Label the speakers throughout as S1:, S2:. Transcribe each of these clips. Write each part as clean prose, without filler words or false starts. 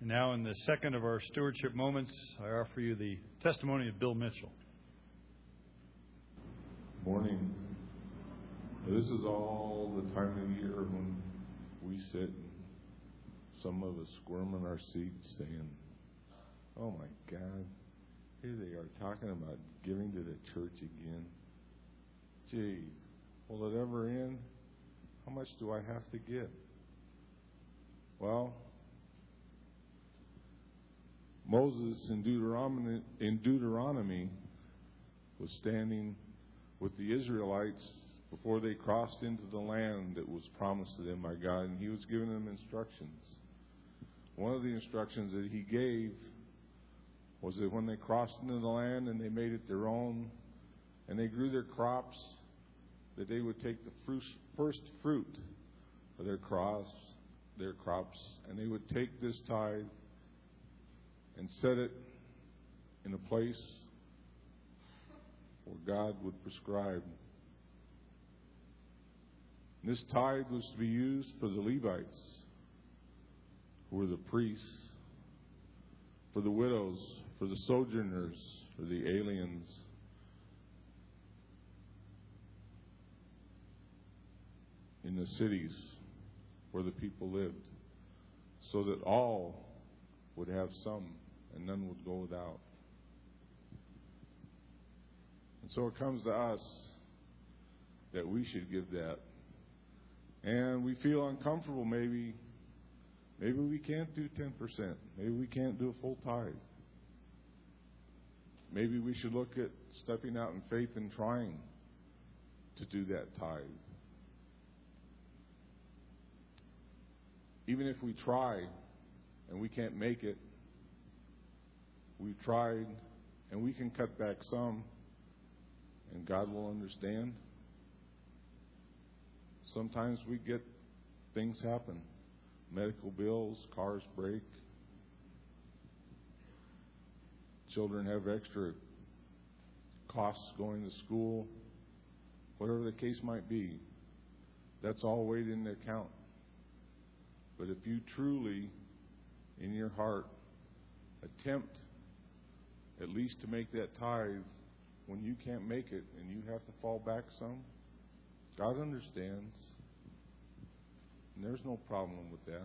S1: And now, in the second of our stewardship moments, I offer you the testimony of Bill Mitchell.
S2: Morning. This is all the time of year when we sit and some of us squirm in our seats saying, oh my God, here they are talking about giving to the church again. Jeez, will it ever end? How much do I have to give? Well, Moses in Deuteronomy was standing with the Israelites before they crossed into the land that was promised to them by God, and he was giving them instructions. One of the instructions that he gave was that when they crossed into the land and they made it their own, and they grew their crops, that they would take the first fruit of their crops, and they would take this tithe and set it in a place where God would prescribe. This tithe was to be used for the Levites, who were the priests, for the widows, for the sojourners, for the aliens. In the cities where the people lived, so that all would have some and none would go without. And so it comes to us that we should give that. And we feel uncomfortable, maybe we can't do 10%. Maybe we can't do a full tithe. Maybe we should look at stepping out in faith and trying to do that tithe. Even if we try and we can't make it, we've tried and we can cut back some, and God will understand. Sometimes we get things happen. Medical bills, cars break, children have extra costs going to school, whatever the case might be. That's all weighed into account. But if you truly, in your heart, attempt at least to make that tithe when you can't make it and you have to fall back some, God understands. And there's no problem with that.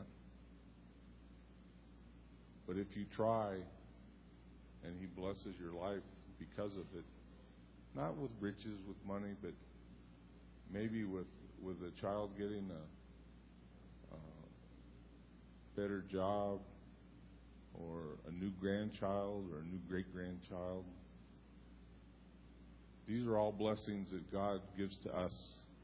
S2: But if you try and He blesses your life because of it, not with riches, with money, but maybe with a child getting a better job, or a new grandchild, or a new great-grandchild. These are all blessings that God gives to us,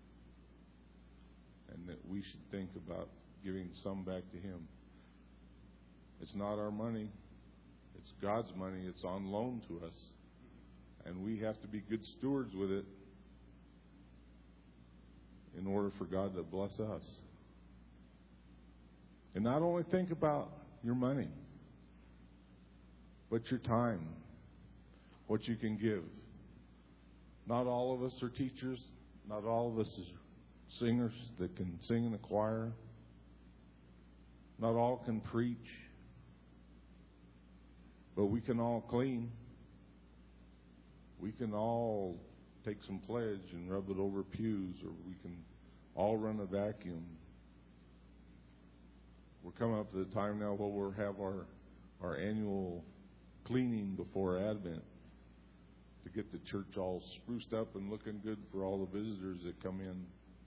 S2: and that we should think about giving some back to Him. It's not our money. It's God's money. It's on loan to us. And we have to be good stewards with it in order for God to bless us. And not only think about your money, but your time, what you can give. Not all of us are teachers. Not all of us are singers that can sing in the choir. Not all can preach. But we can all clean. We can all take some pledge and rub it over pews, or we can all run a vacuum. We're coming up to the time now where we'll have our annual cleaning before Advent to get the church all spruced up and looking good for all the visitors that come in.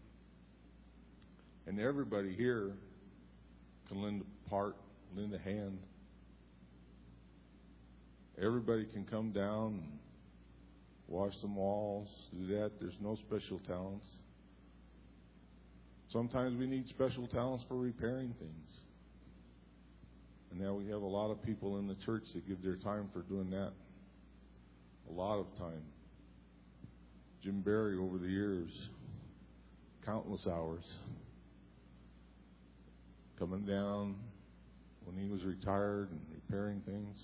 S2: And everybody here can lend a part, lend a hand. Everybody can come down and wash some walls, do that. There's no special talents. Sometimes we need special talents for repairing things. And now we have a lot of people in the church that give their time for doing that. A lot of time. Jim Barry, over the years, countless hours. Coming down when he was retired and repairing things.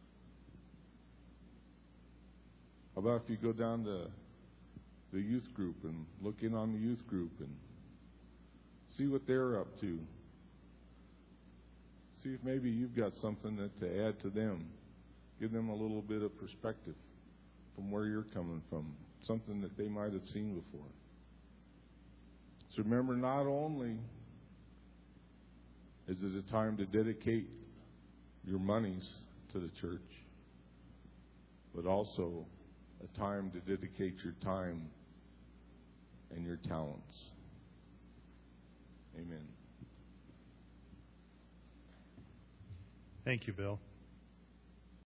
S2: How about if you go down to the youth group and look in on the youth group and see what they're up to. See if maybe you've got something to add to them. Give them a little bit of perspective from where you're coming from, something that they might have seen before. So remember, not only is it a time to dedicate your monies to the church, but also a time to dedicate your time and your talents. Amen.
S1: Thank you, Bill.